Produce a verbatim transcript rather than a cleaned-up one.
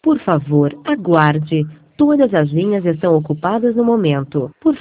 Por favor, aguarde. Todas as linhas estão ocupadas no momento. Por